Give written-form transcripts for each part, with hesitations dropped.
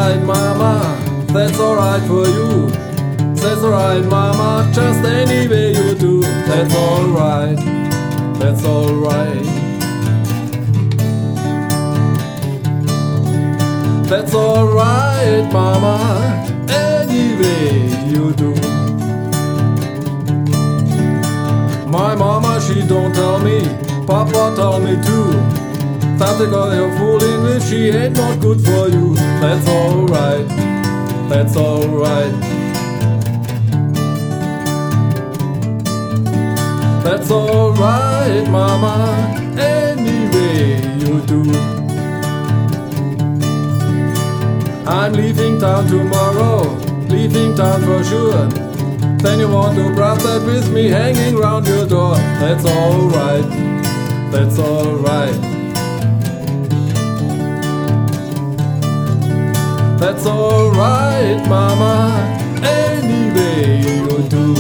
alright, mama, that's alright for you. That's alright, mama, just any way you do. That's alright, that's alright. That's alright, mama, any way you do. My mama, she don't tell me, Papa tell me too. That the girl you're fooling with, she ain't not good for you. That's alright, that's alright. That's alright, mama, any way you do. I'm leaving town tomorrow, leaving town for sure. Then you want to grab that with me hanging round your door. That's alright, that's alright. That's alright, mama, any way you do.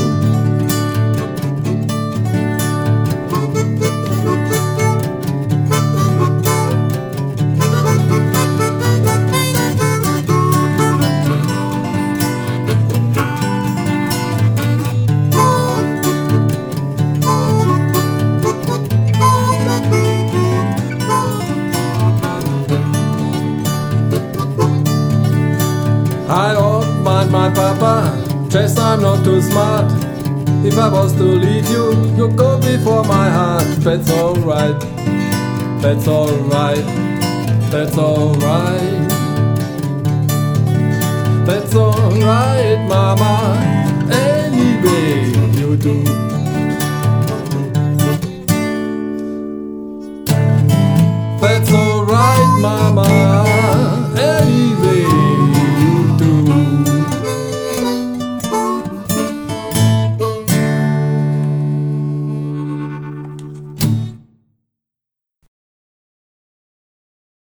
I don't mind my papa, just I'm not too smart. If I was to leave you, you'd go before my heart. That's alright, that's alright, that's alright. That's alright, mama, any way you do. That's alright, mama.